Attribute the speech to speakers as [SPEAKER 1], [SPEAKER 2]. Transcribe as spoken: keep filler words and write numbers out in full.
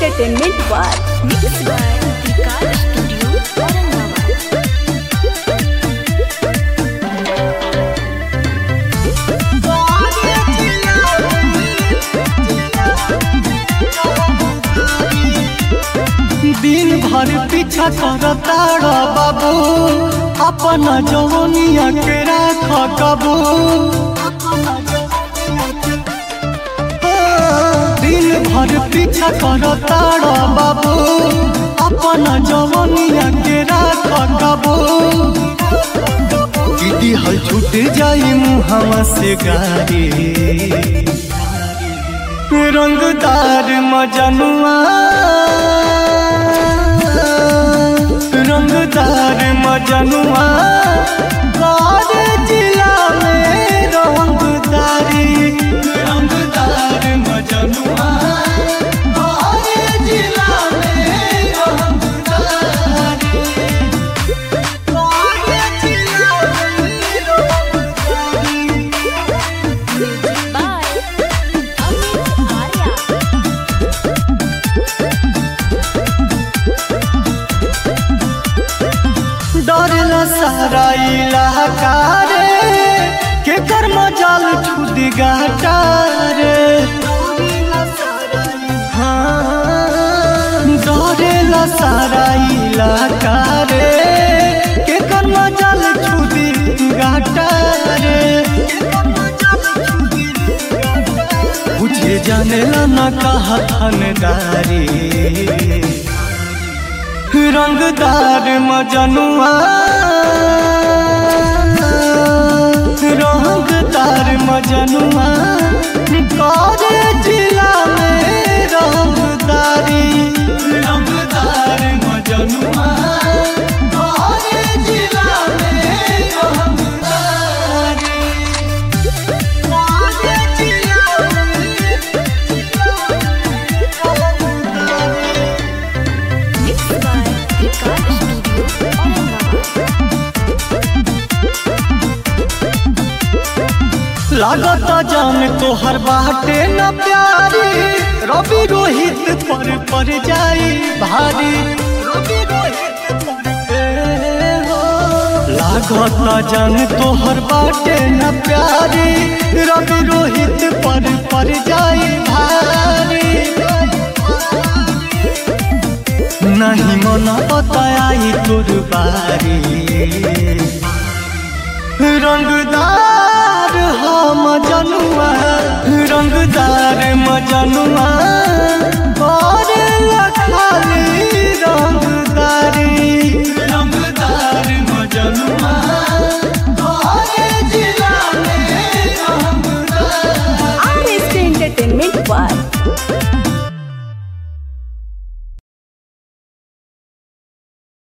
[SPEAKER 1] Entertainment बार mix by Vikas studio
[SPEAKER 2] दिन भर पीछा करता बाबू अपना जवनिया के राख कबू। दिन भर पीछा करता बाबू अपना जवनिया के राख कबू। दीदी हल छूट जाई मुहावा से गारी रंगदार मजनुआ रंगदार मजनुआ बारे जिला में रंगदारी रंगदार मजनुआ बारे जिला में रंगदारी बारे जिला में रंगदारी।
[SPEAKER 1] बाय अमित आर्या।
[SPEAKER 2] डरला सारा इलाका रे के कर्म जाल छुद गाटा रे। हाँ डरेला सारा इलाका रे के कर्म जाल छुद गाटा रे। बुझे जानेला न कहा थानदारी रंगदार मजनुआ रंगदार मजनुआ करे जिला में रंगदारी रंगदार मजनुआ करे जिला में रंगदारी करे जिला में रंगदारी।
[SPEAKER 1] मिक्स बाय विकास स्टूडियो
[SPEAKER 2] लागता जान तोहर बाटे न प्यारी रवि रोहित पर पर जाई भारी रवि रोहित पर हो। लागता जान तोहर बाटे न प्यारी रवि रोहित पर पर जाई भारी। नहीं मना बताई तोर बारी रंगदार हो मजनुआ रंगदार मजनुआ और खाली रंगदारी रंगदार मजनुआ और जिला में रंगदारी।
[SPEAKER 1] आर एस एंटरटेनमेंट बार